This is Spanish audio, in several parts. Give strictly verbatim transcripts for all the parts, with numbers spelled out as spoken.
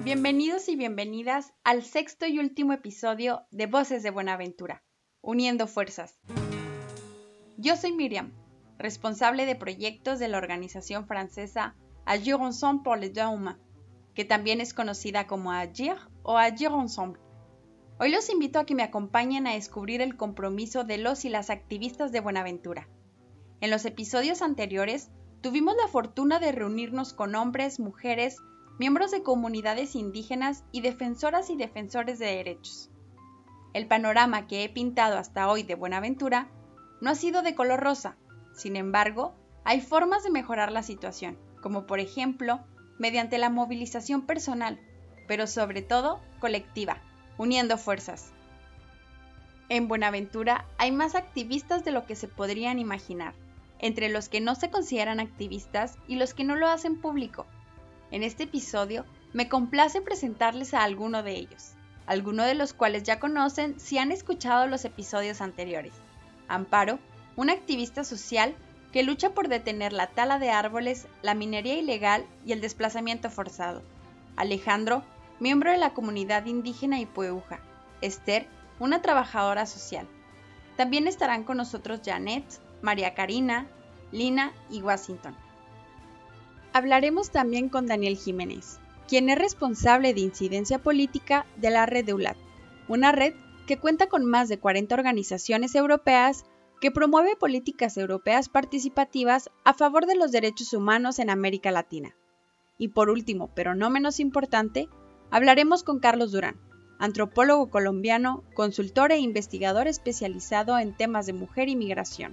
Bienvenidos y bienvenidas al sexto y último episodio de Voces de Buenaventura, Uniendo Fuerzas. Yo soy Miriam, responsable de proyectos de la organización francesa Agir Ensemble pour les Droits Humains, que también es conocida como Agir o Agir Ensemble. Hoy los invito a que me acompañen a descubrir el compromiso de los y las activistas de Buenaventura. En los episodios anteriores, tuvimos la fortuna de reunirnos con hombres, mujeres, miembros de comunidades indígenas y defensoras y defensores de derechos. El panorama que he pintado hasta hoy de Buenaventura no ha sido de color rosa. Sin embargo, hay formas de mejorar la situación, como por ejemplo, mediante la movilización personal, pero sobre todo colectiva, uniendo fuerzas. En Buenaventura hay más activistas de lo que se podrían imaginar, entre los que no se consideran activistas y los que no lo hacen público. En este episodio me complace presentarles a alguno de ellos, algunos de los cuales ya conocen si han escuchado los episodios anteriores. Amparo, una activista social que lucha por detener la tala de árboles, la minería ilegal y el desplazamiento forzado. Alejandro, miembro de la comunidad indígena Ipueuja. Esther, una trabajadora social. También estarán con nosotros Janet, María Karina, Lina y Washington. Hablaremos también con Daniel Jiménez, quien es responsable de incidencia política de la red EULAT, una red que cuenta con más de cuarenta organizaciones europeas que promueve políticas europeas participativas a favor de los derechos humanos en América Latina. Y por último, pero no menos importante, hablaremos con Carlos Durán, antropólogo colombiano, consultor e investigador especializado en temas de mujer y migración.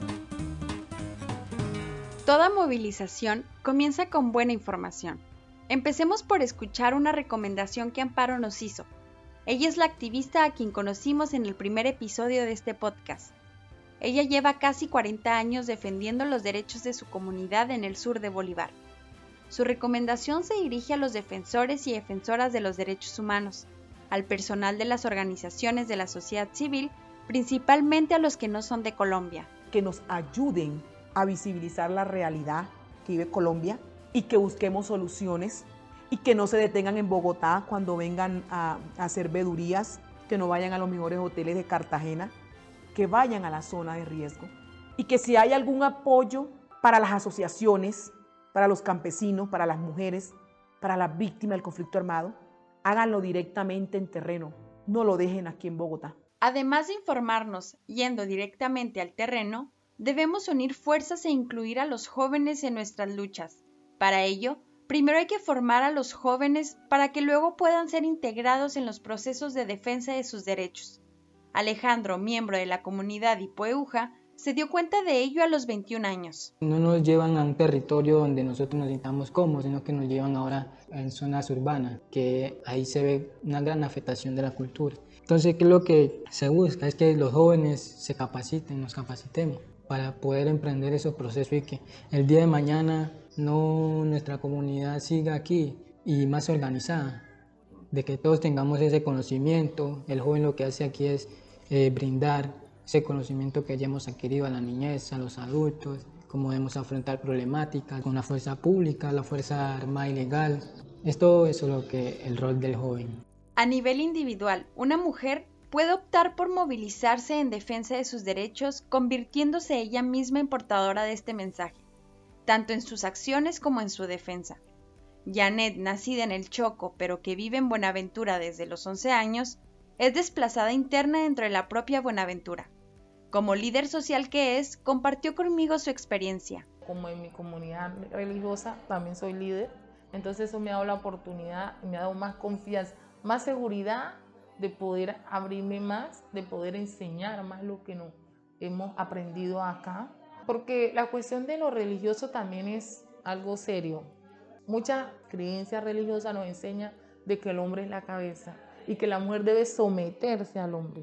Toda movilización comienza con buena información. Empecemos por escuchar una recomendación que Amparo nos hizo. Ella es la activista a quien conocimos en el primer episodio de este podcast. Ella lleva casi cuarenta años defendiendo los derechos de su comunidad en el sur de Bolívar. Su recomendación se dirige a los defensores y defensoras de los derechos humanos, al personal de las organizaciones de la sociedad civil, principalmente a los que no son de Colombia. Que nos ayuden a visibilizar la realidad que vive Colombia y que busquemos soluciones y que no se detengan en Bogotá cuando vengan a, a hacer vedurías, que no vayan a los mejores hoteles de Cartagena, que vayan a la zona de riesgo y que si hay algún apoyo para las asociaciones, para los campesinos, para las mujeres, para las víctimas del conflicto armado, háganlo directamente en terreno, no lo dejen aquí en Bogotá. Además de informarnos yendo directamente al terreno, debemos unir fuerzas e incluir a los jóvenes en nuestras luchas. Para ello, primero hay que formar a los jóvenes para que luego puedan ser integrados en los procesos de defensa de sus derechos. Alejandro, miembro de la comunidad Ipueuja, se dio cuenta de ello a los veintiún años. No nos llevan a un territorio donde nosotros nos sintamos cómodos, sino que nos llevan ahora en zonas urbanas, que ahí se ve una gran afectación de la cultura. Entonces, ¿qué es lo que se busca? Es que los jóvenes se capaciten, nos capacitemos, para poder emprender esos procesos y que el día de mañana no nuestra comunidad siga aquí y más organizada, de que todos tengamos ese conocimiento. El joven lo que hace aquí es eh, brindar ese conocimiento que ya hemos adquirido a la niñez, a los adultos, cómo debemos afrontar problemáticas con la fuerza pública, la fuerza armada y legal. Es todo eso lo que el rol del joven. A nivel individual, una mujer puede optar por movilizarse en defensa de sus derechos, convirtiéndose ella misma en portadora de este mensaje, tanto en sus acciones como en su defensa. Janet, nacida en el Chocó, pero que vive en Buenaventura desde los once años, es desplazada interna dentro de la propia Buenaventura. Como líder social que es, compartió conmigo su experiencia. Como en mi comunidad religiosa también soy líder, entonces eso me ha dado la oportunidad, me ha dado más confianza, más seguridad de poder abrirme más, de poder enseñar más lo que no hemos aprendido acá. Porque la cuestión de lo religioso también es algo serio. Muchas creencias religiosas nos enseñan de que el hombre es la cabeza y que la mujer debe someterse al hombre.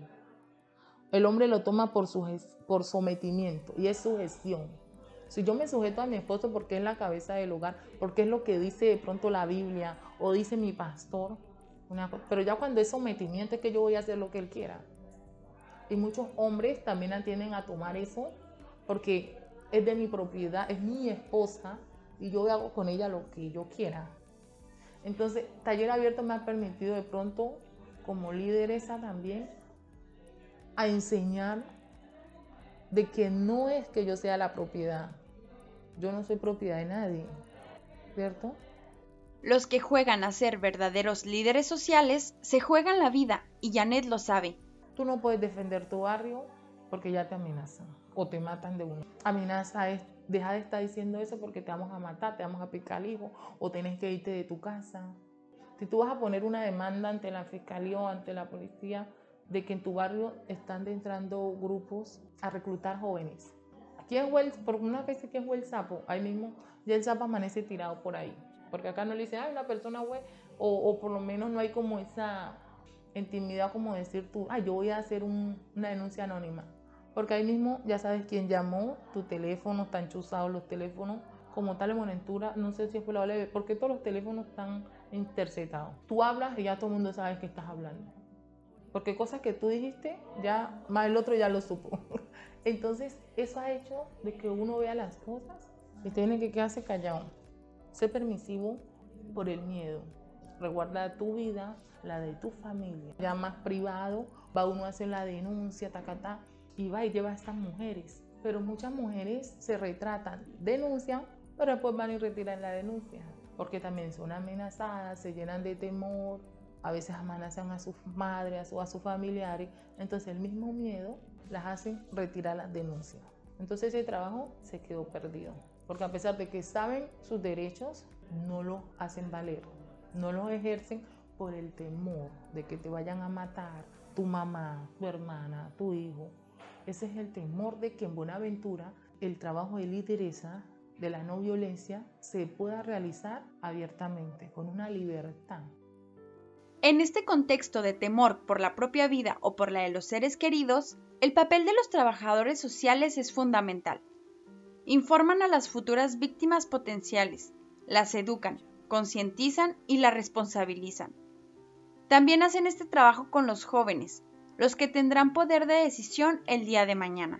El hombre lo toma por, su, por sometimiento y es sugestión. Si yo me sujeto a mi esposo porque es la cabeza del hogar, porque es lo que dice de pronto la Biblia o dice mi pastor, Una, pero ya cuando es sometimiento es que yo voy a hacer lo que él quiera. Y muchos hombres también tienden a tomar eso porque es de mi propiedad, es mi esposa y yo hago con ella lo que yo quiera. Entonces, Taller Abierto me ha permitido de pronto, como lideresa también, a enseñar de que no es que yo sea la propiedad. Yo no soy propiedad de nadie, ¿cierto? Los que juegan a ser verdaderos líderes sociales se juegan la vida, y Janet lo sabe. Tú no puedes defender tu barrio porque ya te amenazan o te matan de uno. Amenaza es, deja de estar diciendo eso porque te vamos a matar, te vamos a picar el hijo o tienes que irte de tu casa. Si tú vas a poner una demanda ante la fiscalía o ante la policía de que en tu barrio están entrando grupos a reclutar jóvenes. Aquí en Huel, por una vez que en Huel Sapo, ahí mismo ya el sapo amanece tirado por ahí. Porque acá no le dicen, ay, una persona güey, o, o por lo menos no hay como esa intimidad como decir tú, ay, yo voy a hacer un, una denuncia anónima. Porque ahí mismo ya sabes quién llamó, tu teléfono, están chuzados los teléfonos, como tal en Buenaventura, no sé si fue la leve, porque todos los teléfonos están interceptados. Tú hablas y ya todo el mundo sabe que estás hablando. Porque cosas que tú dijiste, ya más el otro ya lo supo. Entonces, eso ha hecho de que uno vea las cosas y tiene que quedarse callado. Sé permisivo por el miedo. Resguarda tu vida, la de tu familia. Ya más privado, va uno a hacer la denuncia, tacatá, y va y lleva a estas mujeres. Pero muchas mujeres se retratan, denuncian, pero después van y retiran la denuncia. Porque también son amenazadas, se llenan de temor, a veces amenazan a sus madres o a sus familiares. Entonces el mismo miedo las hace retirar las denuncias. Entonces ese trabajo se quedó perdido. Porque a pesar de que saben sus derechos, no los hacen valer, no los ejercen por el temor de que te vayan a matar tu mamá, tu hermana, tu hijo. Ese es el temor de que en Buenaventura el trabajo de lideresa de la no violencia se pueda realizar abiertamente, con una libertad. En este contexto de temor por la propia vida o por la de los seres queridos, el papel de los trabajadores sociales es fundamental. Informan a las futuras víctimas potenciales, las educan, concientizan y las responsabilizan. También hacen este trabajo con los jóvenes, los que tendrán poder de decisión el día de mañana.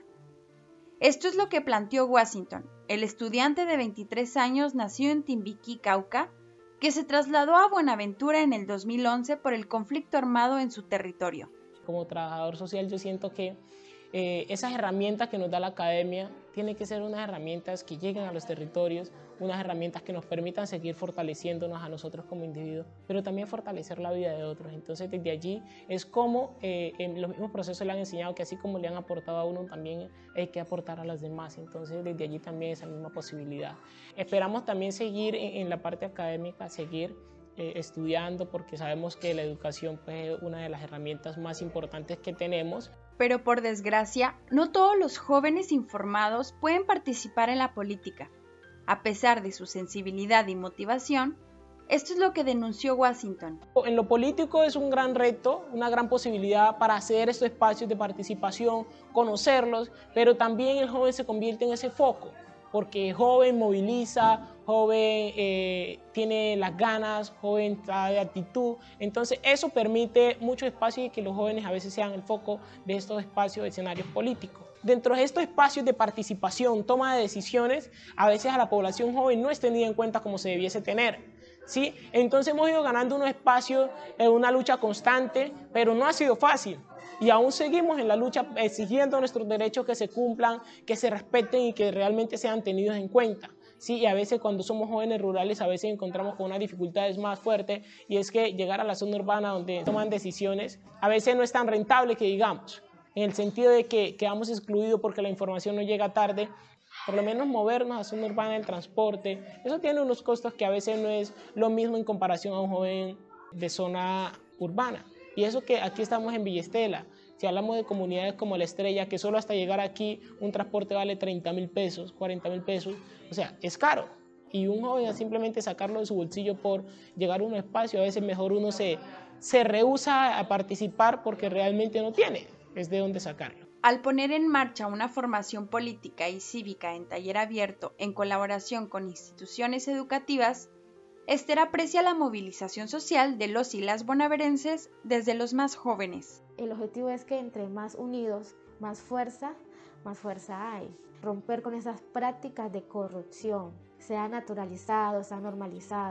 Esto es lo que planteó Washington, el estudiante de veintitrés años nacido en Timbiquí, Cauca, que se trasladó a Buenaventura en el dos mil once por el conflicto armado en su territorio. Como trabajador social yo siento que eh, esas herramientas que nos da la academia tienen que ser unas herramientas que lleguen a los territorios, unas herramientas que nos permitan seguir fortaleciéndonos a nosotros como individuos, pero también fortalecer la vida de otros. Entonces desde allí es como eh, en los mismos procesos le han enseñado que así como le han aportado a uno, también hay que aportar a los demás. Entonces desde allí también esa misma posibilidad. Esperamos también seguir en, en la parte académica, seguir eh, estudiando, porque sabemos que la educación pues, es una de las herramientas más importantes que tenemos. Pero por desgracia, no todos los jóvenes informados pueden participar en la política. A pesar de su sensibilidad y motivación, esto es lo que denunció Washington. En lo político es un gran reto, una gran posibilidad para hacer estos espacios de participación, conocerlos, pero también el joven se convierte en ese foco, porque joven moviliza, joven eh, tiene las ganas, joven trae actitud. Entonces eso permite mucho espacio y que los jóvenes a veces sean el foco de estos espacios de escenarios políticos. Dentro de estos espacios de participación, toma de decisiones, a veces a la población joven no es tenida en cuenta como se debiese tener, ¿sí? Entonces hemos ido ganando unos espacios en una lucha constante, pero no ha sido fácil. Y aún seguimos en la lucha exigiendo nuestros derechos que se cumplan, que se respeten y que realmente sean tenidos en cuenta. Sí, y a veces cuando somos jóvenes rurales a veces encontramos con unas dificultades más fuertes, y es que llegar a la zona urbana donde toman decisiones a veces no es tan rentable que digamos, en el sentido de que quedamos excluidos porque la información no llega tarde. Por lo menos movernos a zona urbana, el transporte, eso tiene unos costos que a veces no es lo mismo en comparación a un joven de zona urbana. Y eso que aquí estamos en Villa Estela, si hablamos de comunidades como La Estrella, que solo hasta llegar aquí un transporte vale treinta mil pesos, cuarenta mil pesos, o sea, es caro. Y un joven a simplemente sacarlo de su bolsillo por llegar a un espacio, a veces mejor uno se, se rehúsa a participar porque realmente no tiene, es de dónde sacarlo. Al poner en marcha una formación política y cívica en taller abierto en colaboración con instituciones educativas, Esther aprecia la movilización social de los y las bonaerenses desde los más jóvenes. El objetivo es que entre más unidos, más fuerza, más fuerza hay. Romper con esas prácticas de corrupción, se ha naturalizado, se ha normalizado.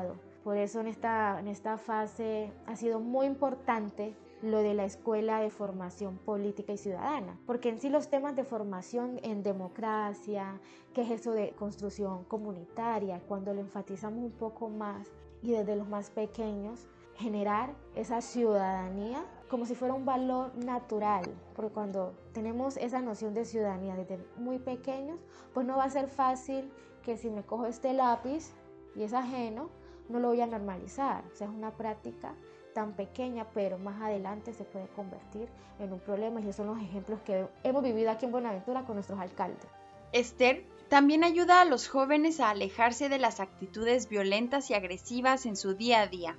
Por eso en esta, en esta fase ha sido muy importante lo de la Escuela de Formación Política y Ciudadana, porque en sí los temas de formación en democracia, qué es eso de construcción comunitaria, cuando lo enfatizamos un poco más y desde los más pequeños, generar esa ciudadanía como si fuera un valor natural, porque cuando tenemos esa noción de ciudadanía desde muy pequeños, pues no va a ser fácil que si me cojo este lápiz y es ajeno, no lo voy a normalizar. O sea, es una práctica tan pequeña, pero más adelante se puede convertir en un problema, y esos son los ejemplos que hemos vivido aquí en Buenaventura con nuestros alcaldes. Esther también ayuda a los jóvenes a alejarse de las actitudes violentas y agresivas en su día a día.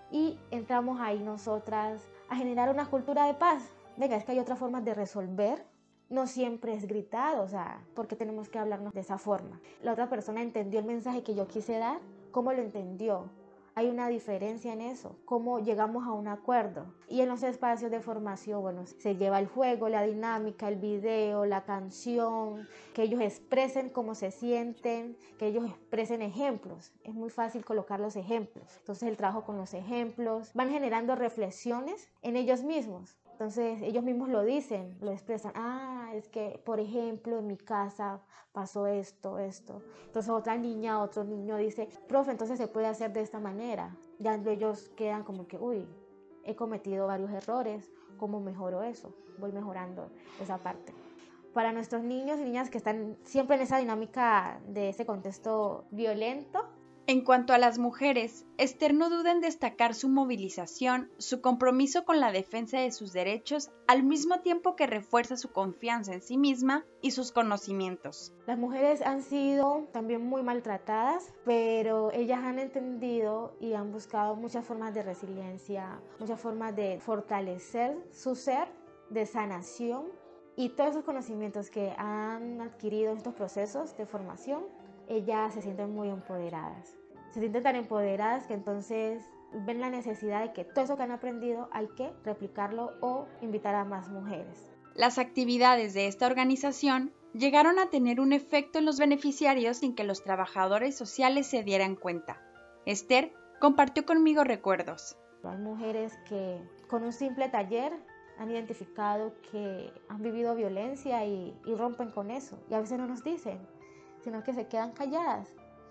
Y entramos ahí nosotras a generar una cultura de paz. Venga, es que hay otras formas de resolver. No siempre es gritado, o sea, ¿por qué tenemos que hablarnos de esa forma? La otra persona entendió el mensaje que yo quise dar, ¿cómo lo entendió? Hay una diferencia en eso, cómo llegamos a un acuerdo. Y en los espacios de formación, bueno, se lleva el juego, la dinámica, el video, la canción, que ellos expresen cómo se sienten, que ellos expresen ejemplos. Es muy fácil colocar los ejemplos. Entonces el trabajo con los ejemplos van generando reflexiones en ellos mismos. Entonces ellos mismos lo dicen, lo expresan. Ah, es que, por ejemplo, en mi casa pasó esto, esto. Entonces otra niña, otro niño dice, profe, entonces se puede hacer de esta manera. Ya ellos quedan como que, uy, he cometido varios errores, ¿cómo mejoro eso? Voy mejorando esa parte. Para nuestros niños y niñas que están siempre en esa dinámica de ese contexto violento. En cuanto a las mujeres, Esther no duda en destacar su movilización, su compromiso con la defensa de sus derechos, al mismo tiempo que refuerza su confianza en sí misma y sus conocimientos. Las mujeres han sido también muy maltratadas, pero ellas han entendido y han buscado muchas formas de resiliencia, muchas formas de fortalecer su ser, de sanación, y todos esos conocimientos que han adquirido en estos procesos de formación, ellas se sienten muy empoderadas. Se sienten tan empoderadas que entonces ven la necesidad de que todo eso que han aprendido hay que replicarlo o invitar a más mujeres. Las actividades de esta organización llegaron a tener un efecto en los beneficiarios sin que los trabajadores sociales se dieran cuenta. Esther compartió conmigo recuerdos. Hay mujeres que con un simple taller han identificado que han vivido violencia y, y rompen con eso. Y a veces no nos dicen, sino que se quedan calladas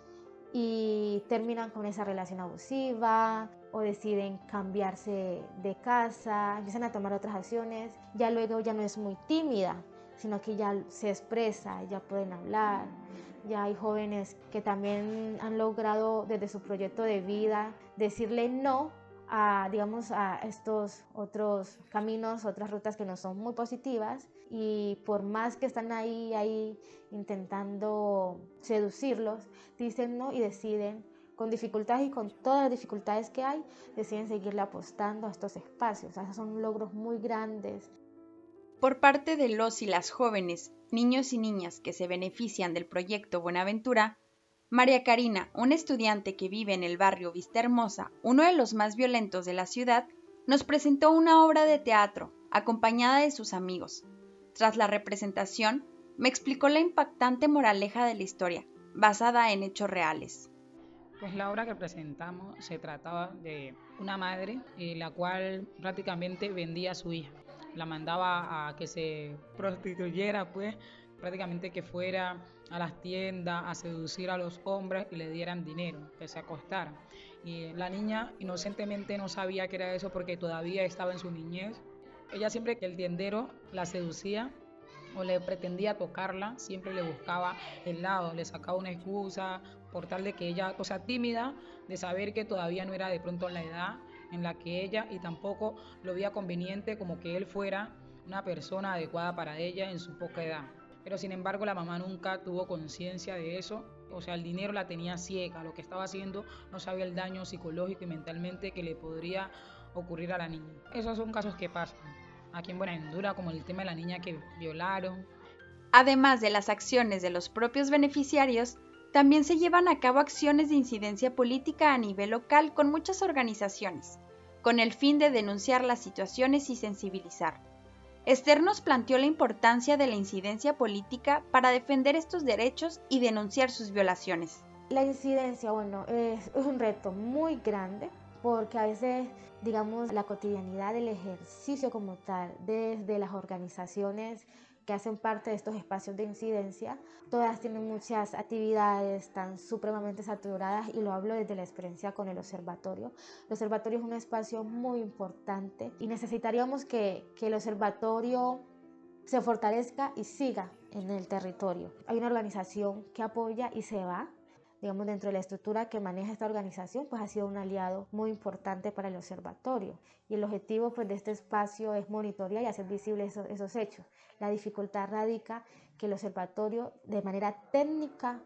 y terminan con esa relación abusiva o deciden cambiarse de casa, empiezan a tomar otras acciones. Ya luego ya no es muy tímida, sino que ya se expresa, ya pueden hablar. Ya hay jóvenes que también han logrado desde su proyecto de vida decirle no a, digamos, a estos otros caminos, otras rutas que no son muy positivas, y por más que están ahí, ahí intentando seducirlos, dicen no y deciden, con dificultades y con todas las dificultades que hay, deciden seguirle apostando a estos espacios. O sea, esos son logros muy grandes. Por parte de los y las jóvenes, niños y niñas que se benefician del proyecto Buenaventura, María Karina, una estudiante que vive en el barrio Vista Hermosa, uno de los más violentos de la ciudad, nos presentó una obra de teatro, acompañada de sus amigos. Tras la representación, me explicó la impactante moraleja de la historia, basada en hechos reales. Pues la obra que presentamos se trataba de una madre, eh, la cual prácticamente vendía a su hija. La mandaba a que se prostituyera, pues, prácticamente que fuera a las tiendas a seducir a los hombres y le dieran dinero, que se acostaran. Y la niña inocentemente no sabía que era eso porque todavía estaba en su niñez. Ella siempre que el tiendero la seducía o le pretendía tocarla, siempre le buscaba el lado, le sacaba una excusa por tal de que ella, o sea, tímida, de saber que todavía no era de pronto la edad en la que ella, y tampoco lo veía conveniente como que él fuera una persona adecuada para ella en su poca edad. Pero sin embargo la mamá nunca tuvo conciencia de eso, o sea, el dinero la tenía ciega, lo que estaba haciendo, no sabía el daño psicológico y mentalmente que le podría ocurrir a la niña. Esos son casos que pasan aquí en Buenaventura, como el tema de la niña que violaron. Además de las acciones de los propios beneficiarios, también se llevan a cabo acciones de incidencia política a nivel local con muchas organizaciones, con el fin de denunciar las situaciones y sensibilizar. Esther nos planteó la importancia de la incidencia política para defender estos derechos y denunciar sus violaciones. La incidencia, bueno, es, es un reto muy grande porque a veces, digamos, la cotidianidad del ejercicio como tal, desde las organizaciones que hacen parte de estos espacios de incidencia, todas tienen muchas actividades, están supremamente saturadas y lo hablo desde la experiencia con el observatorio. El observatorio es un espacio muy importante y necesitaríamos que, que el observatorio se fortalezca y siga en el territorio. Hay una organización que apoya y se va. Digamos, dentro de la estructura que maneja esta organización, pues ha sido un aliado muy importante para el observatorio. Y el objetivo pues, de este espacio es monitorear y hacer visibles esos, esos hechos. La dificultad radica que el observatorio de manera técnica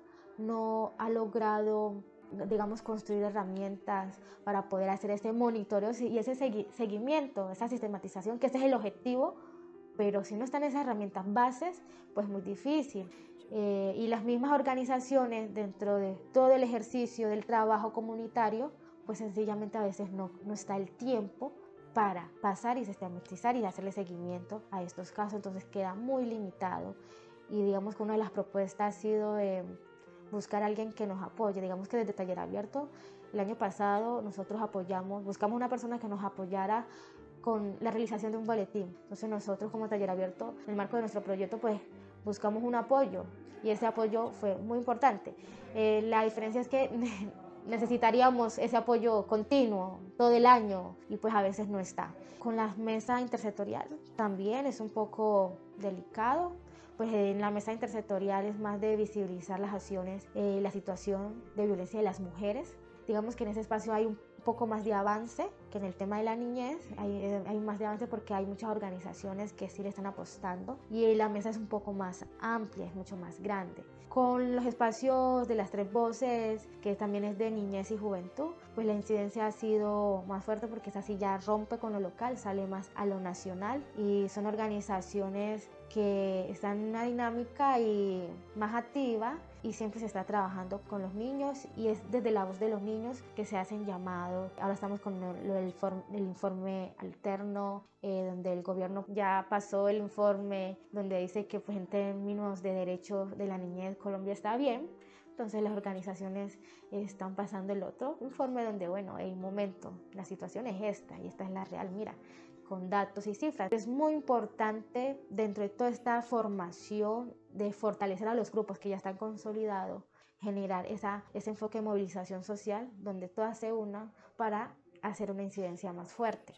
no ha logrado, digamos, construir herramientas para poder hacer ese monitoreo y ese segui seguimiento, esa sistematización, que ese es el objetivo, pero si no están esas herramientas bases, pues muy difícil. Eh, y las mismas organizaciones dentro de todo el ejercicio del trabajo comunitario, pues sencillamente a veces no, no está el tiempo para pasar y sistematizar y hacerle seguimiento a estos casos, entonces queda muy limitado. Y digamos que una de las propuestas ha sido eh, buscar a alguien que nos apoye. Digamos que desde Taller Abierto, el año pasado nosotros apoyamos, buscamos una persona que nos apoyara con la realización de un boletín. Entonces nosotros como Taller Abierto, en el marco de nuestro proyecto, pues buscamos un apoyo y ese apoyo fue muy importante. Eh, la diferencia es que necesitaríamos ese apoyo continuo todo el año y pues a veces no está. Con la mesa intersectorial también es un poco delicado, pues en la mesa intersectorial es más de visibilizar las acciones, eh, la situación de violencia de las mujeres. Digamos que en ese espacio hay un poco más de avance que en el tema de la niñez, hay, hay más de avance porque hay muchas organizaciones que sí le están apostando y la mesa es un poco más amplia, es mucho más grande. Con los espacios de las tres voces, que también es de niñez y juventud, pues la incidencia ha sido más fuerte porque esa sí ya rompe con lo local, sale más a lo nacional y son organizaciones que están en una dinámica y más activa y siempre se está trabajando con los niños y es desde la voz de los niños que se hacen llamados. Ahora estamos con el, el, el informe alterno, eh, donde el gobierno ya pasó el informe donde dice que pues, en términos de derechos de la niñez Colombia está bien. Entonces las organizaciones están pasando el otro informe donde, bueno, hay un momento, la situación es esta y esta es la real, mira, con datos y cifras. Es muy importante dentro de toda esta formación de fortalecer a los grupos que ya están consolidados, generar esa, ese enfoque de movilización social donde todas se unan para hacer una incidencia más fuerte.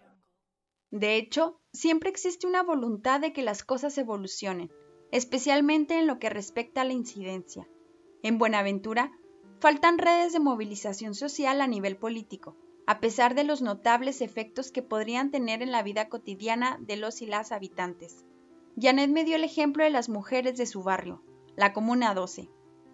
De hecho, siempre existe una voluntad de que las cosas evolucionen, especialmente en lo que respecta a la incidencia. En Buenaventura, faltan redes de movilización social a nivel político, a pesar de los notables efectos que podrían tener en la vida cotidiana de los y las habitantes. Janet me dio el ejemplo de las mujeres de su barrio, la Comuna doce.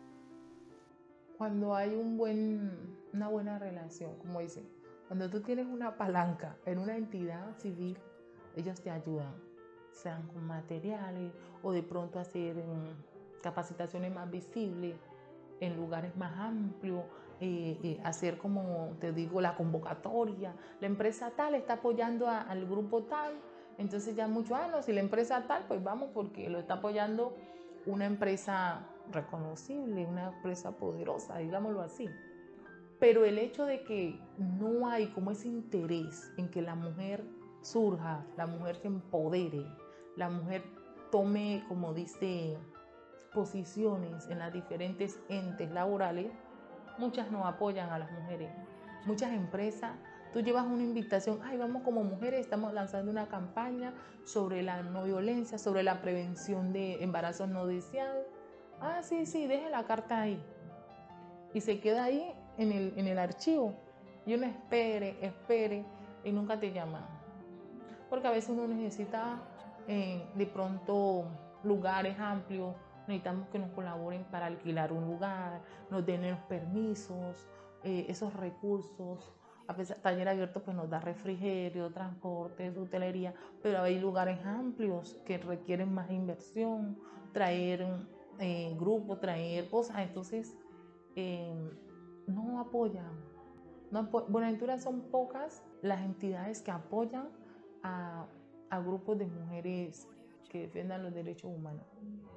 Cuando hay un buen, una buena relación, como dicen, cuando tú tienes una palanca en una entidad civil, ellos te ayudan, sean con materiales o de pronto hacer um, capacitaciones más visibles en lugares más amplios, eh, eh, hacer como te digo la convocatoria, la empresa tal está apoyando a, al grupo tal, entonces ya mucho, ah no, si la empresa tal, pues vamos porque lo está apoyando una empresa reconocible, una empresa poderosa, digámoslo así. Pero el hecho de que no hay como ese interés en que la mujer surja, la mujer se empodere, la mujer tome, como dice, posiciones en las diferentes entes laborales, muchas no apoyan a las mujeres. Muchas empresas, tú llevas una invitación, ay, vamos como mujeres, estamos lanzando una campaña sobre la no violencia, sobre la prevención de embarazos no deseados. Ah, sí, sí, deje la carta ahí. Y se queda ahí en el, en el archivo. Y uno espere, espere, y nunca te llaman. Porque a veces uno necesita eh, de pronto lugares amplios, necesitamos que nos colaboren para alquilar un lugar, nos den los permisos, eh, esos recursos. A pesar, Taller Abierto pues nos da refrigerio, transporte, hotelería, pero hay lugares amplios que requieren más inversión, traer eh, grupos, traer cosas, entonces eh, no apoyan. No apo Buenaventura son pocas las entidades que apoyan a, a grupos de mujeres que defiendan los derechos humanos.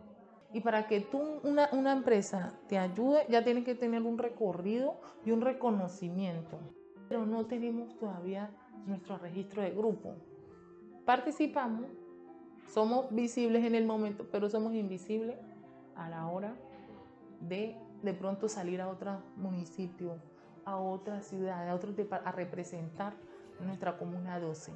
Y para que tú, una, una empresa te ayude, ya tienes que tener un recorrido y un reconocimiento. Pero no tenemos todavía nuestro registro de grupo. Participamos, somos visibles en el momento, pero somos invisibles a la hora de de pronto salir a otro municipio, a otra ciudad, a, otro, a representar nuestra comuna doce.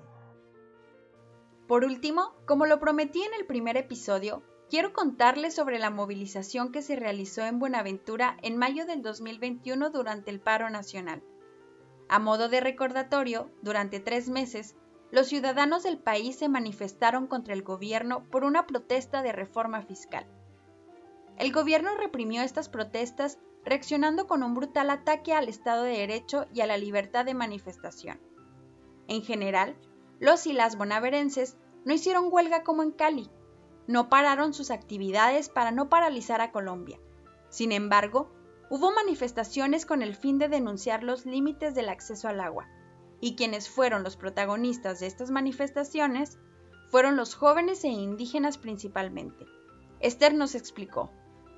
Por último, como lo prometí en el primer episodio, quiero contarles sobre la movilización que se realizó en Buenaventura en mayo del dos mil veintiuno durante el paro nacional. A modo de recordatorio, durante tres meses, los ciudadanos del país se manifestaron contra el gobierno por una protesta de reforma fiscal. El gobierno reprimió estas protestas reaccionando con un brutal ataque al Estado de Derecho y a la libertad de manifestación. En general, los y las bonaverenses no hicieron huelga como en Cali, no pararon sus actividades para no paralizar a Colombia. Sin embargo, hubo manifestaciones con el fin de denunciar los límites del acceso al agua, y quienes fueron los protagonistas de estas manifestaciones fueron los jóvenes e indígenas principalmente. Esther nos explicó.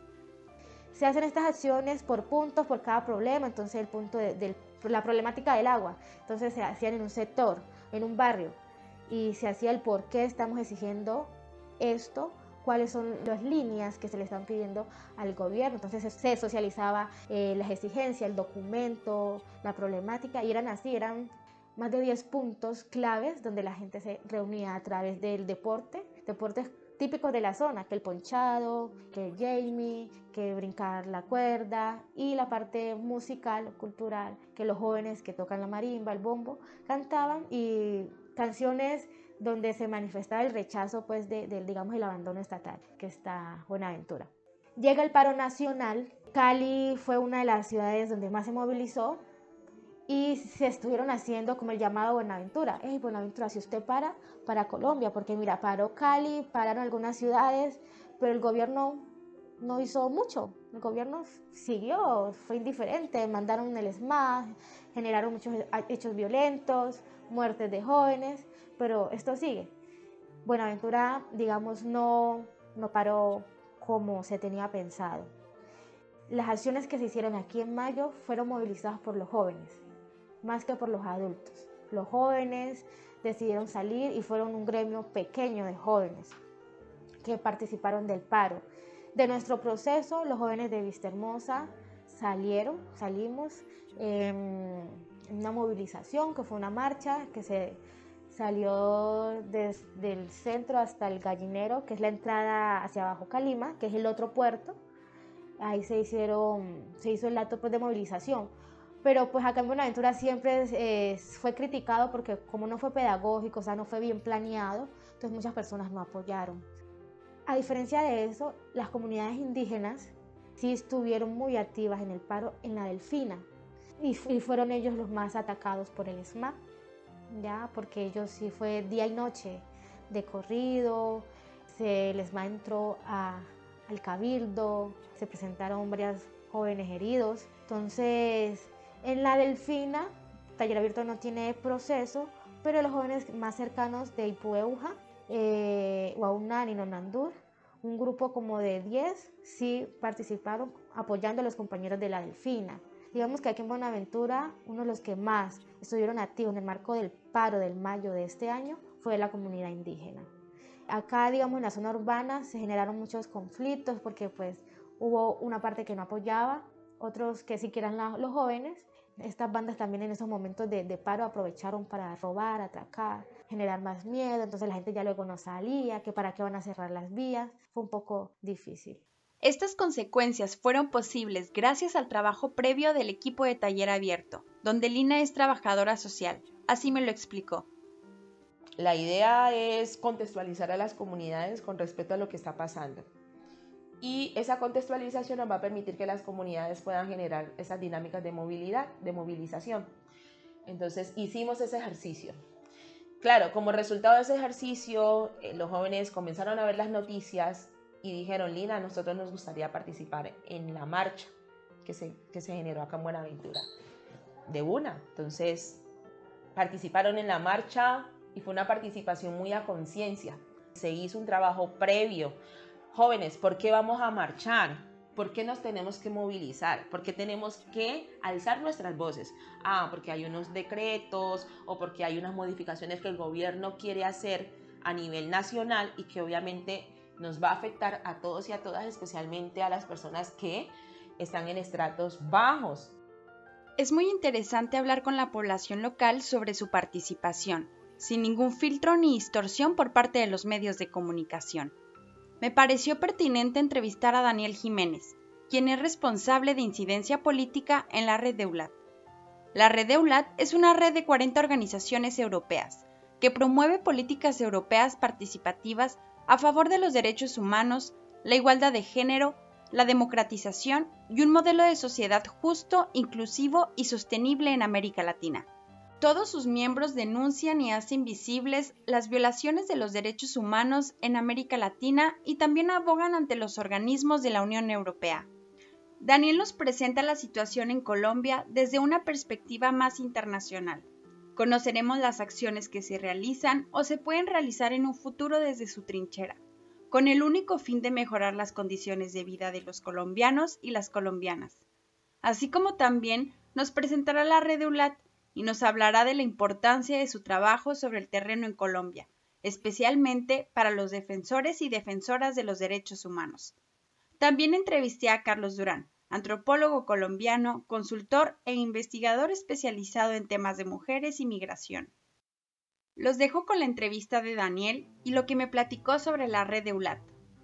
Se hacen estas acciones por puntos, por cada problema, entonces el punto de, de la problemática del agua, entonces se hacían en un sector, en un barrio, y se hacía el por qué estamos exigiendo esto, cuáles son las líneas que se le están pidiendo al gobierno, entonces se socializaba eh, las exigencias, el documento, la problemática, y eran así, eran más de diez puntos claves donde la gente se reunía a través del deporte, deportes típicos de la zona, que el ponchado, que el jamie, que brincar la cuerda, y la parte musical, cultural, que los jóvenes que tocan la marimba, el bombo, cantaban, y canciones donde se manifestaba el rechazo, pues, de, de, digamos, el abandono estatal, que está Buenaventura. Llega el paro nacional. Cali fue una de las ciudades donde más se movilizó, y se estuvieron haciendo como el llamado a Buenaventura. Hey, Buenaventura, si usted para, para Colombia, porque mira, paró Cali, pararon algunas ciudades, pero el gobierno no hizo mucho. El gobierno siguió, fue indiferente, mandaron el SMAD, generaron muchos hechos violentos, muertes de jóvenes, pero esto sigue. Buenaventura, digamos, no, no paró como se tenía pensado. Las acciones que se hicieron aquí en mayo fueron movilizadas por los jóvenes, más que por los adultos. Los jóvenes decidieron salir y fueron un gremio pequeño de jóvenes que participaron del paro. De nuestro proceso, los jóvenes de Vista Hermosa salieron, salimos en una movilización que fue una marcha que se salió desde el centro hasta el Gallinero, que es la entrada hacia Bajo Calima, que es el otro puerto. Ahí se hicieron, se hizo el acto, pues, de movilización. Pero pues acá en Buenaventura siempre eh, fue criticado porque como no fue pedagógico, o sea, no fue bien planeado, entonces muchas personas no apoyaron. A diferencia de eso, las comunidades indígenas sí estuvieron muy activas en el paro en la Delfina, y, y fueron ellos los más atacados por el SMAD, ya, porque ellos sí fue día y noche de corrido, se, el SMAD entró a, al cabildo, se presentaron varios jóvenes heridos. Entonces, en la Delfina, Taller Abierto no tiene proceso, pero los jóvenes más cercanos de Ipueuja, eh, Huaunan y Nonandur, un grupo como de diez, sí participaron apoyando a los compañeros de la Delfina. Digamos que aquí en Buenaventura, uno de los que más estuvieron activos en el marco del paro del mayo de este año fue la comunidad indígena. Acá, digamos, en la zona urbana se generaron muchos conflictos porque pues hubo una parte que no apoyaba, otros que sí que eran la, los jóvenes. Estas bandas también en esos momentos de, de paro aprovecharon para robar, atracar, generar más miedo, entonces la gente ya luego no salía, que para qué van a cerrar las vías, fue un poco difícil. Estas consecuencias fueron posibles gracias al trabajo previo del equipo de Taller Abierto, donde Lina es trabajadora social, así me lo explicó. La idea es contextualizar a las comunidades con respecto a lo que está pasando. Y esa contextualización nos va a permitir que las comunidades puedan generar esas dinámicas de movilidad, de movilización. Entonces hicimos ese ejercicio. Claro, como resultado de ese ejercicio, eh, los jóvenes comenzaron a ver las noticias y dijeron, Lina, a nosotros nos gustaría participar en la marcha que se, que se generó acá en Buenaventura. De una. Entonces participaron en la marcha y fue una participación muy a conciencia. Se hizo un trabajo previo. jóvenes, ¿por qué vamos a marchar? ¿Por qué nos tenemos que movilizar? ¿Por qué tenemos que alzar nuestras voces? Ah, porque hay unos decretos o porque hay unas modificaciones que el gobierno quiere hacer a nivel nacional y que obviamente nos va a afectar a todos y a todas, especialmente a las personas que están en estratos bajos. Es muy interesante hablar con la población local sobre su participación, sin ningún filtro ni distorsión por parte de los medios de comunicación. Me pareció pertinente entrevistar a Daniel Jiménez, quien es responsable de incidencia política en la red EULAT. La red EULAT es una red de cuarenta organizaciones europeas que promueve políticas europeas participativas a favor de los derechos humanos, la igualdad de género, la democratización y un modelo de sociedad justo, inclusivo y sostenible en América Latina. Todos sus miembros denuncian y hacen visibles las violaciones de los derechos humanos en América Latina y también abogan ante los organismos de la Unión Europea. Daniel nos presenta la situación en Colombia desde una perspectiva más internacional. Conoceremos las acciones que se realizan o se pueden realizar en un futuro desde su trinchera, con el único fin de mejorar las condiciones de vida de los colombianos y las colombianas. Así como también nos presentará la red EULAT y nos hablará de la importancia de su trabajo sobre el terreno en Colombia, especialmente para los defensores y defensoras de los derechos humanos. También entrevisté a Carlos Durán, antropólogo colombiano, consultor e investigador especializado en temas de mujeres y migración. Los dejo con la entrevista de Daniel y lo que me platicó sobre la red EULAT.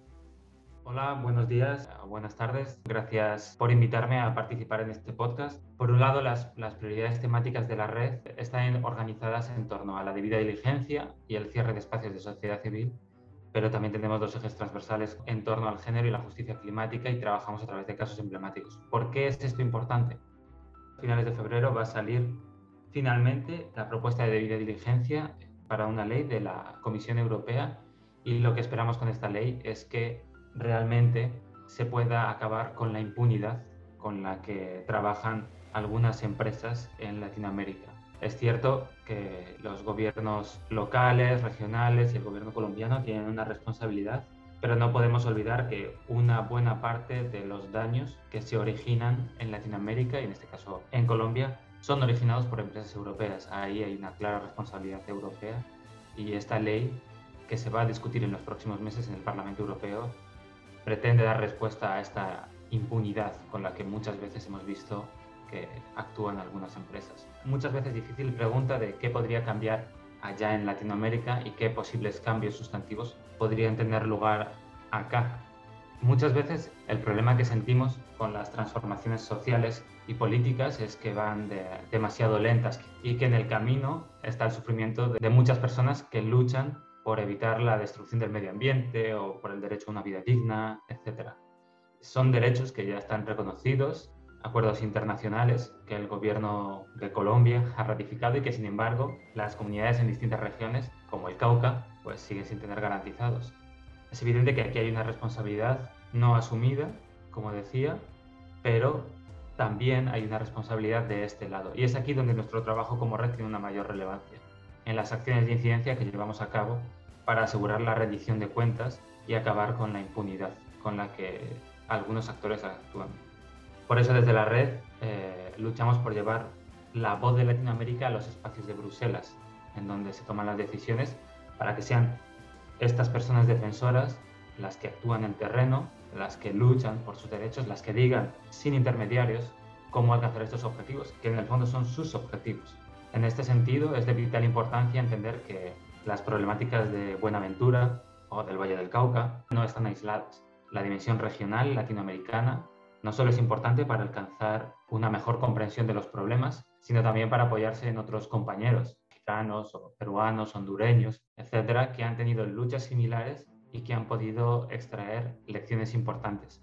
Hola, buenos días, buenas tardes. Gracias por invitarme a participar en este podcast. Por un lado, las, las prioridades temáticas de la red están organizadas en torno a la debida diligencia y el cierre de espacios de sociedad civil, pero también tenemos dos ejes transversales en torno al género y la justicia climática y trabajamos a través de casos emblemáticos. ¿Por qué es esto importante? A finales de febrero va a salir finalmente la propuesta de debida diligencia para una ley de la Comisión Europea y lo que esperamos con esta ley es que realmente se pueda acabar con la impunidad con la que trabajan algunas empresas en Latinoamérica. Es cierto que los gobiernos locales, regionales y el gobierno colombiano tienen una responsabilidad, pero no podemos olvidar que una buena parte de los daños que se originan en Latinoamérica, y en este caso en Colombia, son originados por empresas europeas. Ahí hay una clara responsabilidad europea y esta ley, que se va a discutir en los próximos meses en el Parlamento Europeo, pretende dar respuesta a esta impunidad con la que muchas veces hemos visto que actúan algunas empresas. Muchas veces difícil pregunta de qué podría cambiar allá en Latinoamérica y qué posibles cambios sustantivos podrían tener lugar acá. Muchas veces el problema que sentimos con las transformaciones sociales y políticas es que van de, demasiado lentas y que en el camino está el sufrimiento de, de muchas personas que luchan por evitar la destrucción del medio ambiente o por el derecho a una vida digna, etcétera. Son derechos que ya están reconocidos, acuerdos internacionales que el gobierno de Colombia ha ratificado y que, sin embargo, las comunidades en distintas regiones, como el Cauca, pues siguen sin tener garantizados. Es evidente que aquí hay una responsabilidad no asumida, como decía, pero también hay una responsabilidad de este lado. Y es aquí donde nuestro trabajo como red tiene una mayor relevancia, en las acciones de incidencia que llevamos a cabo para asegurar la rendición de cuentas y acabar con la impunidad con la que algunos actores actúan. Por eso desde la red eh, luchamos por llevar la voz de Latinoamérica a los espacios de Bruselas, en donde se toman las decisiones para que sean estas personas defensoras las que actúan en terreno, las que luchan por sus derechos, las que digan sin intermediarios cómo alcanzar estos objetivos, que en el fondo son sus objetivos. En este sentido, es de vital importancia entender que las problemáticas de Buenaventura o del Valle del Cauca no están aisladas. La dimensión regional latinoamericana no solo es importante para alcanzar una mejor comprensión de los problemas, sino también para apoyarse en otros compañeros, mexicanos o peruanos, hondureños, etcétera, que han tenido luchas similares y que han podido extraer lecciones importantes.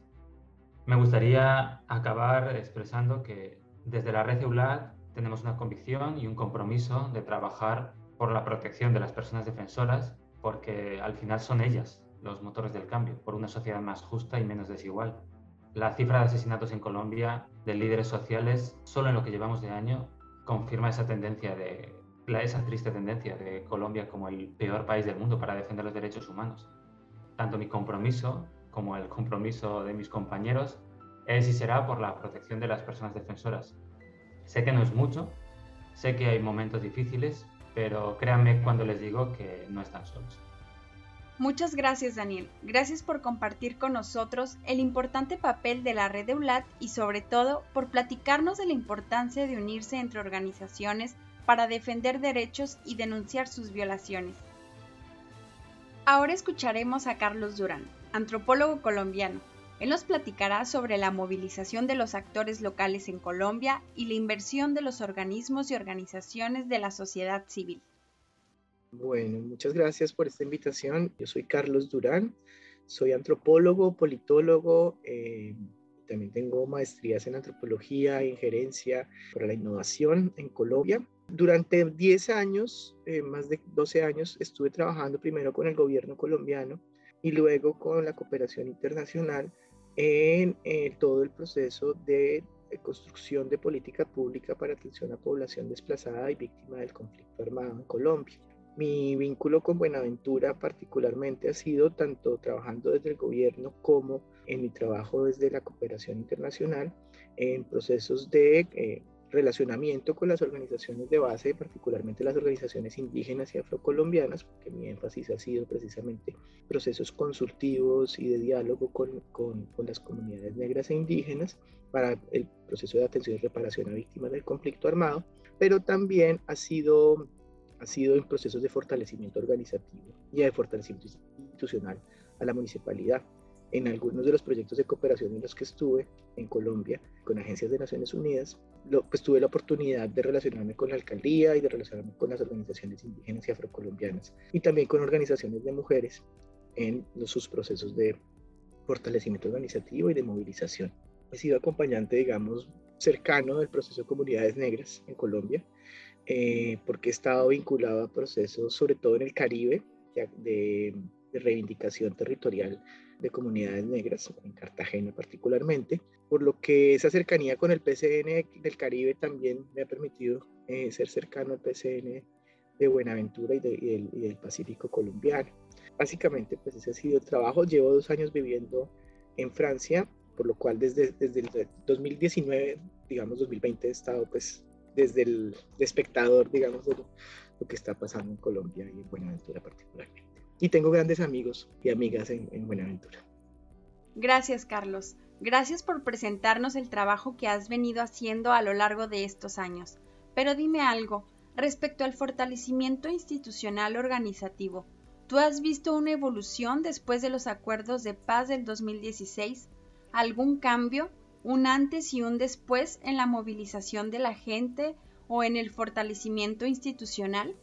Me gustaría acabar expresando que desde la red EULAT tenemos una convicción y un compromiso de trabajar por la protección de las personas defensoras, porque al final son ellas los motores del cambio, por una sociedad más justa y menos desigual. La cifra de asesinatos en Colombia de líderes sociales, solo en lo que llevamos de año, confirma esa tendencia de, esa triste tendencia de Colombia como el peor país del mundo para defender los derechos humanos. Tanto mi compromiso como el compromiso de mis compañeros, es y será por la protección de las personas defensoras. Sé que no es mucho, sé que hay momentos difíciles, pero créanme cuando les digo que no están solos. Muchas gracias, Daniel. Gracias por compartir con nosotros el importante papel de la red EULAT y sobre todo por platicarnos de la importancia de unirse entre organizaciones para defender derechos y denunciar sus violaciones. Ahora escucharemos a Carlos Durán, antropólogo colombiano. Él nos platicará sobre la movilización de los actores locales en Colombia y la inversión de los organismos y organizaciones de la sociedad civil. Bueno, muchas gracias por esta invitación. Yo soy Carlos Durán, soy antropólogo, politólogo, eh, también tengo maestrías en antropología y gerencia para la innovación en Colombia. Durante diez años, eh, más de doce años, estuve trabajando primero con el gobierno colombiano y luego con la cooperación internacional en eh, todo el proceso de, de construcción de política pública para atención a población desplazada y víctima del conflicto armado en Colombia. Mi vínculo con Buenaventura particularmente ha sido tanto trabajando desde el gobierno como en mi trabajo desde la cooperación internacional en procesos de eh, relacionamiento con las organizaciones de base, particularmente las organizaciones indígenas y afrocolombianas, porque mi énfasis ha sido precisamente procesos consultivos y de diálogo con, con, con las comunidades negras e indígenas para el proceso de atención y reparación a víctimas del conflicto armado, pero también ha sido... ha sido en procesos de fortalecimiento organizativo y de fortalecimiento institucional a la municipalidad. En algunos de los proyectos de cooperación en los que estuve en Colombia, con agencias de Naciones Unidas, lo, pues tuve la oportunidad de relacionarme con la alcaldía y de relacionarme con las organizaciones indígenas y afrocolombianas, y también con organizaciones de mujeres en los, sus procesos de fortalecimiento organizativo y de movilización. He sido acompañante, digamos, cercano del proceso de comunidades negras en Colombia, Eh, porque he estado vinculado a procesos, sobre todo en el Caribe, de, de reivindicación territorial de comunidades negras, en Cartagena particularmente, por lo que esa cercanía con el P C N del Caribe también me ha permitido eh, ser cercano al P C N de Buenaventura y, de, y, del, y del Pacífico colombiano. Básicamente, pues ese ha sido el trabajo. Llevo dos años viviendo en Francia, por lo cual desde, desde el dos mil diecinueve, digamos dos mil veinte, he estado pues desde el espectador, digamos, de lo, lo que está pasando en Colombia y en Buenaventura particularmente. Y tengo grandes amigos y amigas en, en Buenaventura. Gracias, Carlos. Gracias por presentarnos el trabajo que has venido haciendo a lo largo de estos años. Pero dime algo, respecto al fortalecimiento institucional organizativo, ¿tú has visto una evolución después de los acuerdos de paz del dos mil dieciséis? ¿Algún cambio? ¿Un antes y un después en la movilización de la gente o en el fortalecimiento institucional?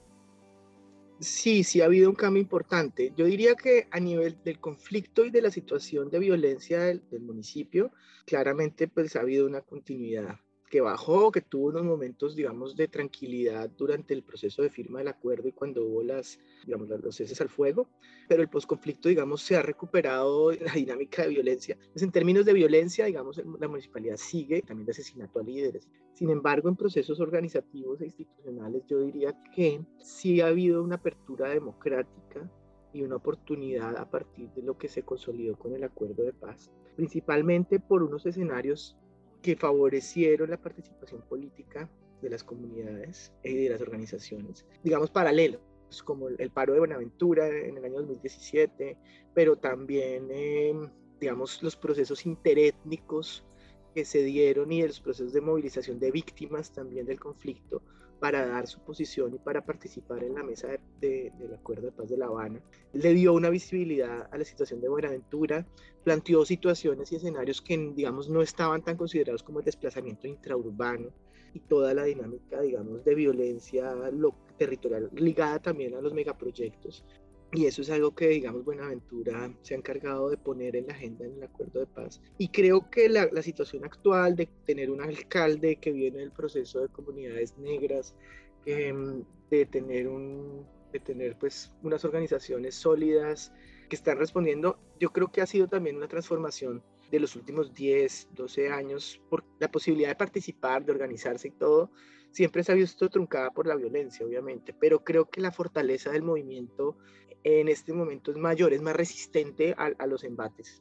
Sí, sí ha habido un cambio importante. Yo diría que a nivel del conflicto y de la situación de violencia del, del municipio, claramente pues ha habido una continuidad que bajó, que tuvo unos momentos, digamos, de tranquilidad durante el proceso de firma del acuerdo y cuando hubo las, digamos, los ceses al fuego, pero el posconflicto, digamos, se ha recuperado la dinámica de violencia. Pues en términos de violencia, digamos, la municipalidad sigue también de asesinato a líderes. Sin embargo, en procesos organizativos e institucionales, yo diría que sí ha habido una apertura democrática y una oportunidad a partir de lo que se consolidó con el acuerdo de paz, principalmente por unos escenarios que favorecieron la participación política de las comunidades y de las organizaciones, digamos paralelos, como el paro de Buenaventura en el año dos mil diecisiete, pero también, eh, digamos, los procesos interétnicos que se dieron y de los procesos de movilización de víctimas también del conflicto para dar su posición y para participar en la mesa de, de, del Acuerdo de Paz de La Habana. Le dio una visibilidad a la situación de Buenaventura, planteó situaciones y escenarios que, digamos, no estaban tan considerados como el desplazamiento intraurbano y toda la dinámica, digamos, de violencia territorial ligada también a los megaproyectos. Y eso es algo que, digamos, Buenaventura se ha encargado de poner en la agenda en el Acuerdo de Paz. Y creo que la, la situación actual de tener un alcalde que viene del proceso de comunidades negras, eh, de tener, un, de tener pues, unas organizaciones sólidas que están respondiendo, yo creo que ha sido también una transformación de los últimos diez, doce años, por la posibilidad de participar, de organizarse y todo, siempre se ha visto truncada por la violencia, obviamente, pero creo que la fortaleza del movimiento en este momento es mayor, es más resistente a, a los embates.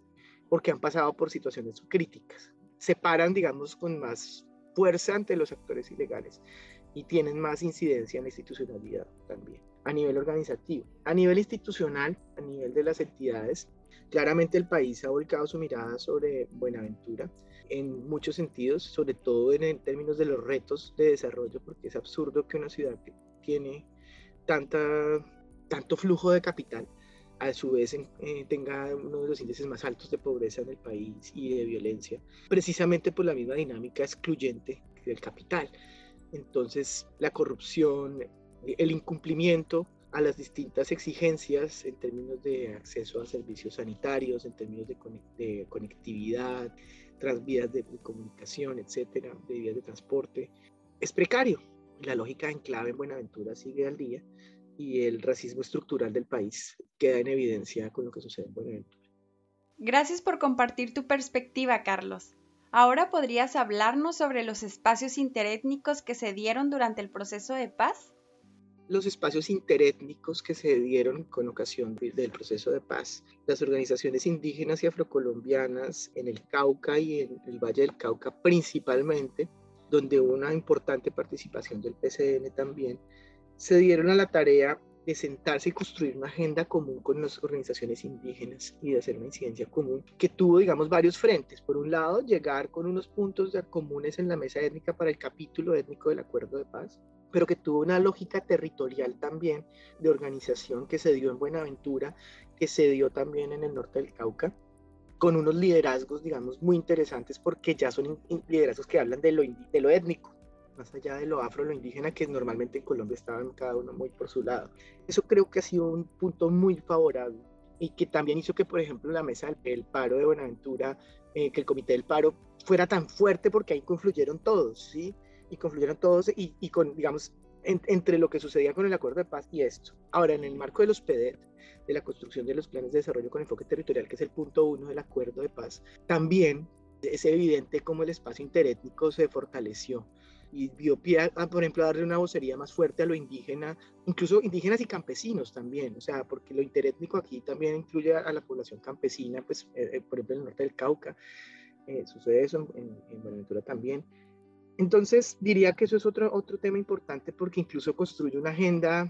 porque han pasado por situaciones críticas. Se paran, digamos, con más fuerza ante los actores ilegales y tienen más incidencia en la institucionalidad también, a nivel organizativo. A nivel institucional, a nivel de las entidades, claramente el país ha volcado su mirada sobre Buenaventura en muchos sentidos, sobre todo en, en términos de los retos de desarrollo, porque es absurdo que una ciudad que tiene tanta, tanto flujo de capital, a su vez eh, tenga uno de los índices más altos de pobreza en el país y de violencia, precisamente por la misma dinámica excluyente del capital. Entonces, la corrupción, el incumplimiento a las distintas exigencias en términos de acceso a servicios sanitarios, en términos de, conect de conectividad, vías de comunicación, etcétera, de vías de transporte, es precario. La lógica de enclave en Buenaventura sigue al día y el racismo estructural del país queda en evidencia con lo que sucede en Buenaventura. Gracias por compartir tu perspectiva, Carlos. Ahora podrías hablarnos sobre los espacios interétnicos que se dieron durante el proceso de paz. Los espacios interétnicos que se dieron con ocasión de, del proceso de paz. Las organizaciones indígenas y afrocolombianas en el Cauca y en el Valle del Cauca principalmente, donde hubo una importante participación del P C N también, se dieron a la tarea de sentarse y construir una agenda común con las organizaciones indígenas y de hacer una incidencia común que tuvo, digamos, varios frentes. Por un lado, llegar con unos puntos comunes en la mesa étnica para el capítulo étnico del Acuerdo de Paz, pero que tuvo una lógica territorial también de organización que se dio en Buenaventura, que se dio también en el norte del Cauca, con unos liderazgos, digamos, muy interesantes porque ya son liderazgos que hablan de lo, de lo étnico, más allá de lo afro, lo indígena, que normalmente en Colombia estaban cada uno muy por su lado. Eso creo que ha sido un punto muy favorable y que también hizo que, por ejemplo, la mesa del paro de Buenaventura, eh, que el comité del paro fuera tan fuerte porque ahí confluyeron todos, ¿sí? Y confluyeron todos y, y con, digamos, en, entre lo que sucedía con el Acuerdo de Paz y esto. Ahora, en el marco de los P D E T, de la construcción de los planes de desarrollo con enfoque territorial, que es el punto uno del Acuerdo de Paz, también es evidente cómo el espacio interétnico se fortaleció y dio pie a, por ejemplo, a darle una vocería más fuerte a lo indígena, incluso indígenas y campesinos también, o sea, porque lo interétnico aquí también incluye a, a la población campesina, pues, eh, por ejemplo, en el norte del Cauca, eh, sucede eso en, en, en Buenaventura también. Entonces, diría que eso es otro, otro tema importante porque incluso construye una agenda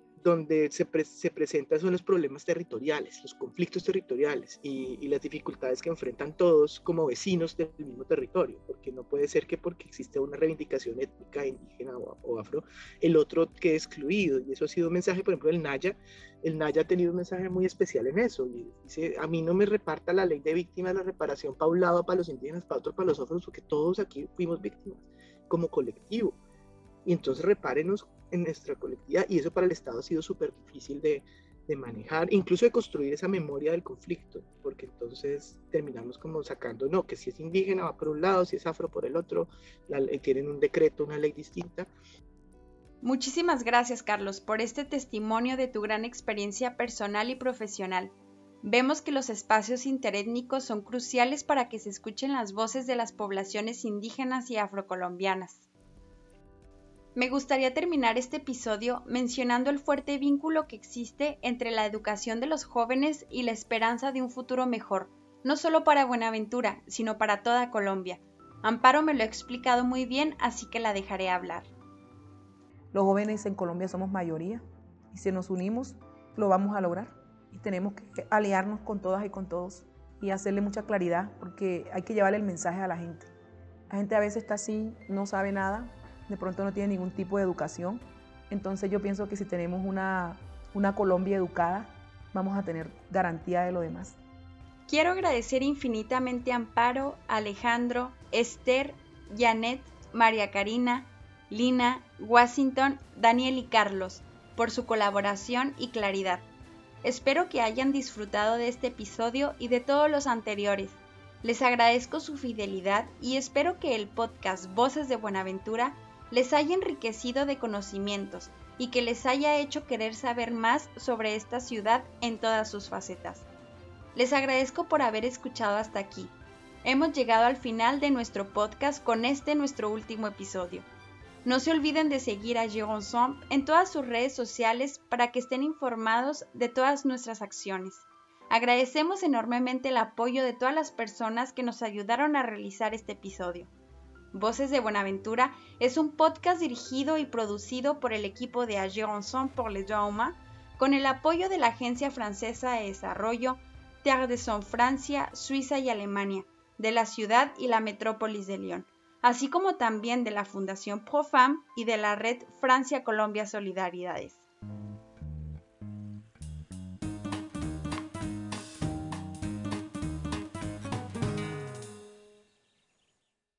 donde se, pre se presentan son los problemas territoriales, los conflictos territoriales y, y las dificultades que enfrentan todos como vecinos del mismo territorio, porque no puede ser que porque existe una reivindicación étnica, indígena o, o afro, el otro quede excluido, y eso ha sido un mensaje, por ejemplo, el Naya, el Naya ha tenido un mensaje muy especial en eso, y dice, a mí no me reparta la ley de víctimas la reparación para un lado para los indígenas, para otro para los afros, porque todos aquí fuimos víctimas como colectivo, y entonces repárenos en nuestra colectividad, y eso para el Estado ha sido súper difícil de, de manejar, incluso de construir esa memoria del conflicto, porque entonces terminamos como sacando, no, que si es indígena va por un lado, si es afro por el otro, la, tienen un decreto, una ley distinta. Muchísimas gracias, Carlos, por este testimonio de tu gran experiencia personal y profesional. Vemos que los espacios interétnicos son cruciales para que se escuchen las voces de las poblaciones indígenas y afrocolombianas. Me gustaría terminar este episodio mencionando el fuerte vínculo que existe entre la educación de los jóvenes y la esperanza de un futuro mejor, no solo para Buenaventura, sino para toda Colombia. Amparo me lo ha explicado muy bien, así que la dejaré hablar. Los jóvenes en Colombia somos mayoría y si nos unimos lo vamos a lograr y tenemos que aliarnos con todas y con todos y hacerle mucha claridad porque hay que llevarle el mensaje a la gente. La gente a veces está así, no sabe nada, de pronto no tiene ningún tipo de educación. Entonces yo pienso que si tenemos una, una Colombia educada, vamos a tener garantía de lo demás. Quiero agradecer infinitamente a Amparo, Alejandro, Esther, Janet, María Karina, Lina, Washington, Daniel y Carlos por su colaboración y claridad. Espero que hayan disfrutado de este episodio y de todos los anteriores. Les agradezco su fidelidad y espero que el podcast Voces de Buenaventura les haya enriquecido de conocimientos y que les haya hecho querer saber más sobre esta ciudad en todas sus facetas. Les agradezco por haber escuchado hasta aquí. Hemos llegado al final de nuestro podcast con este nuestro último episodio. No se olviden de seguir a Agir Ensemble en todas sus redes sociales para que estén informados de todas nuestras acciones. Agradecemos enormemente el apoyo de todas las personas que nos ayudaron a realizar este episodio. Voces de Buenaventura es un podcast dirigido y producido por el equipo de Agir Ensemble pour les Droits Humains, con el apoyo de la Agencia Francesa de Desarrollo, Terre de Son Francia, Suiza y Alemania, de la ciudad y la metrópolis de Lyon, así como también de la Fundación Profam y de la Red Francia-Colombia Solidaridades.